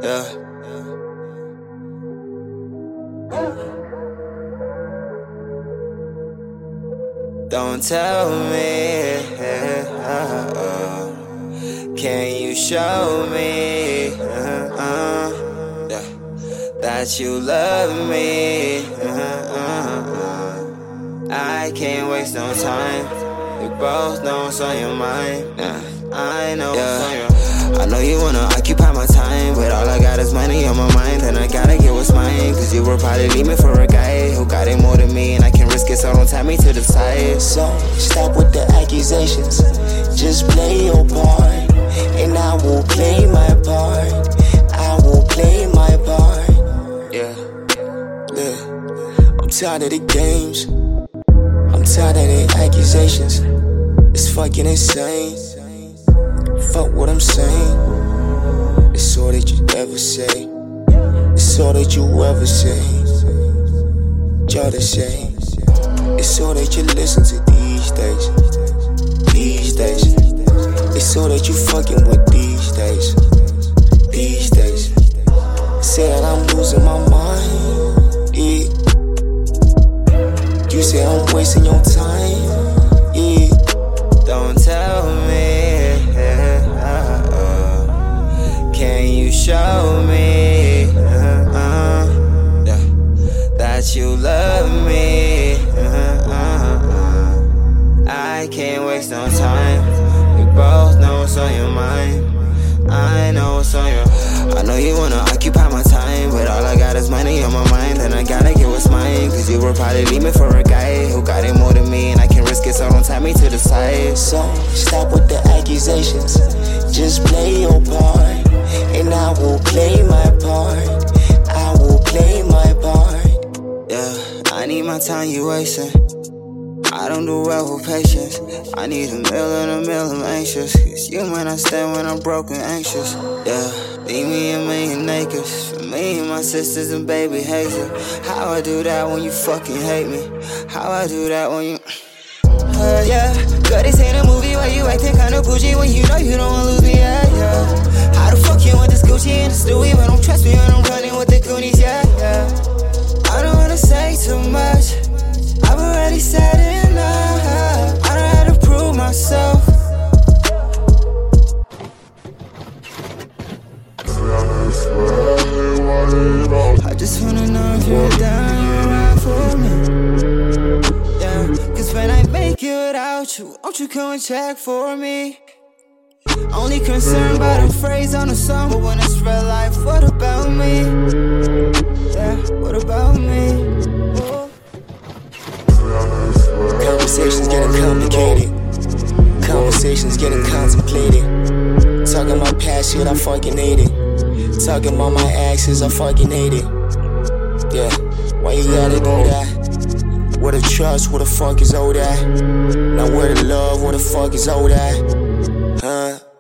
Yeah. Don't tell me, can you show me that you love me? I can't waste no time. We both know what's on your mind. I know what's on your mind. I know you wanna occupy my time, but all I got is money on my mind, and I gotta get what's mine. Cause you will probably leave me for a guy who got it more than me, and I can risk it, so don't tie me to the side. So stop with the accusations, just play your part, and I will play my part. I will play my part. Yeah. I'm tired of the games, I'm tired of the accusations. It's fucking insane. Fuck what I'm saying. It's all that you ever say. It's all that you ever say. Y'all the same. It's all that you listen to these days. These days. It's all that you fucking with these days. These days. Say that I'm losing my mind. Yeah. You say I'm wasting your time. Yeah. Don't tell me, can you show me that you love me? I can't waste no time. We both know what's on your mind. I know what's on your. I know you wanna occupy my time, but all I got is money on my mind, and I gotta get what's mine. Cause you will probably leave me for a guy who got it more than me, and I can risk it, so don't tie me to the side. So stop with the accusations, just play your part, and I will play my part. I will play my part. Yeah, I need my time you wasting. I don't do well with patience. I need a meal and a meal, I'm anxious. It's you when I stand when I'm broken, anxious. Yeah, leave me a million acres for me and my sisters and baby Hazel. How I do that when you fucking hate me? How I do that when you... yeah, girl, this ain't a movie where you acting kinda bougie when you know you don't wanna lose me, yeah. How the fuck you want this Gucci and this Louis, but don't trust me when I'm running with the Goonies, yeah. I don't wanna say too much, I've already said enough. I don't have to prove myself. I just wanna know if you're down right for me. Yeah, cause when I make it without you, won't you come and check for me? Only concerned by the phrase on the song, but when it's real life, what about me? Yeah, what about me? Conversations getting complicated. Conversations getting contemplated. Talking about past shit, I fucking hate it. Talking about my exes, I fucking hate it. Yeah, why you gotta do that? Where the trust, where the fuck is all that? Now where the love, where the fuck is all that? Huh?